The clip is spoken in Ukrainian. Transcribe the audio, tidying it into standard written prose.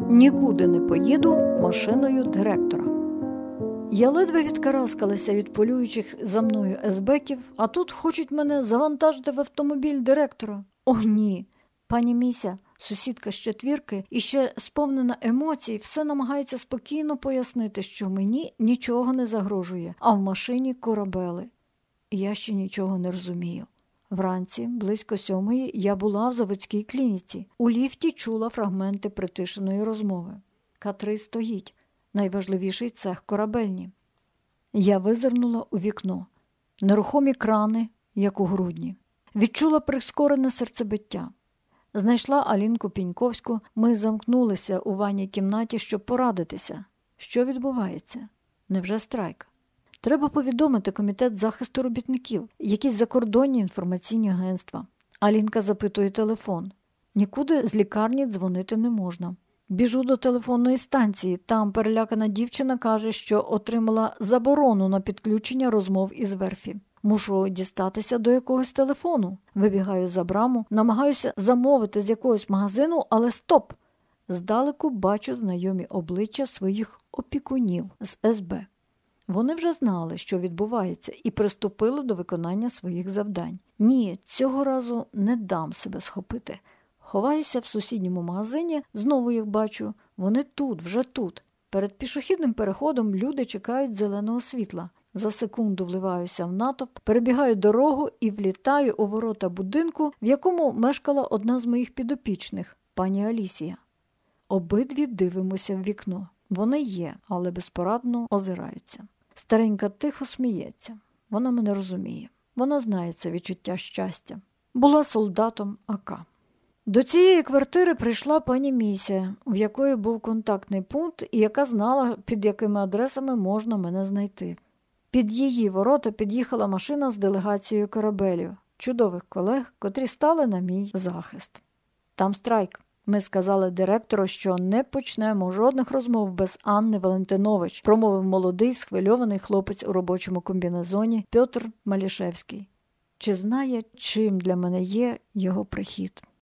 Нікуди не поїду машиною директора. Я ледве відкараскалася від полюючих за мною есбеків, а тут хочуть мене завантажити в автомобіль директора. О, ні! Пані Міся, сусідка з четвірки, і ще сповнена емоцій, все намагається спокійно пояснити, що мені нічого не загрожує, а в машині корабели. І я ще нічого не розумію. Вранці, близько 7:00, я була в заводській клініці. У ліфті чула фрагменти притишеної розмови. К3 стоїть. Найважливіший цех корабельні. Я визирнула у вікно. Нерухомі крани, як у грудні. Відчула прискорене серцебиття. Знайшла Алінку Піньковську. Ми замкнулися у ванній кімнаті, щоб порадитися. Що відбувається? Невже страйк? Треба повідомити Комітет захисту робітників, якісь закордонні інформаційні агентства. Алінка запитує телефон. Нікуди з лікарні дзвонити не можна. Біжу до телефонної станції. Там перелякана дівчина каже, що отримала заборону на підключення розмов із верфі. Мушу дістатися до якогось телефону. Вибігаю за браму, намагаюся замовити з якогось магазину, але стоп! Здалеку бачу знайомі обличчя своїх опікунів з СБ. Вони вже знали, що відбувається, і приступили до виконання своїх завдань. Ні, цього разу не дам себе схопити. Ховаюся в сусідньому магазині, знову їх бачу. Вони тут, вже тут. Перед пішохідним переходом люди чекають зеленого світла. За секунду вливаюся в натовп, перебігаю дорогу і влітаю у ворота будинку, в якому мешкала одна з моїх підопічних, пані Алісія. Обидві дивимося в вікно. Вони є, але безпорадно озираються. Старенька тихо сміється. Вона мене розуміє. Вона знає це відчуття щастя. Була солдатом АК. До цієї квартири прийшла пані Міся, в якої був контактний пункт і яка знала, під якими адресами можна мене знайти. Під її ворота під'їхала машина з делегацією корабелів, чудових колег, котрі стали на мій захист. Там страйк. Ми сказали директору, що не почнемо жодних розмов без Анни Валентинович, промовив молодий, схвильований хлопець у робочому комбінезоні Петр Малішевський. Чи знає, чим для мене є його прихід?